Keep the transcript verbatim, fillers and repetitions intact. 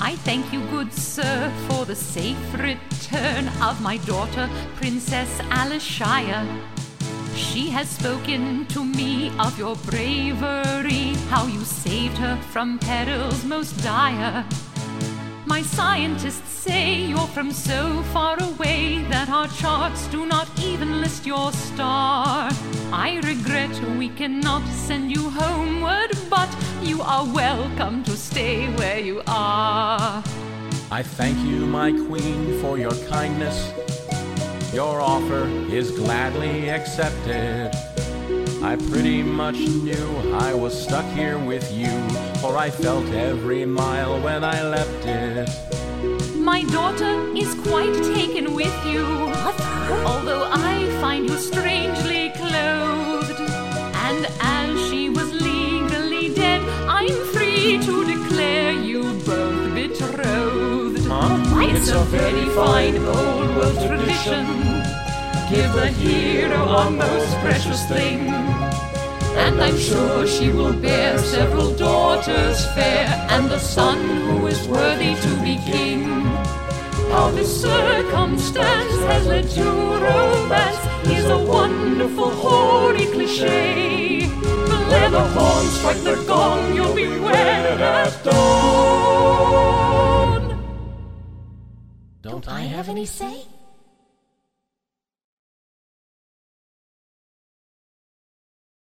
I thank you, good sir, for the safe return of my daughter, Princess Alishaya. She has spoken to me of your bravery, how you saved her from perils most dire. My scientists say you're from so far away that our charts do not even list your star. I regret we cannot send you homeward, but you are welcome to stay where you are. I thank you, my queen, for your kindness. Your offer is gladly accepted. I pretty much knew I was stuck here with you, for I felt every mile when I left it. My daughter is quite taken with you, although I find you strangely clothed. And as she was legally dead, I'm free to declare you both betrothed. Huh? It's a very fine old world tradition. Give the hero our most precious thing, and I'm sure she will bear several daughters fair, and a son who is worthy to be king. How this circumstance has led to romance is a wonderful, hoary cliché. Let the horn strike the gong, you'll be wed at dawn. Don't I have any say?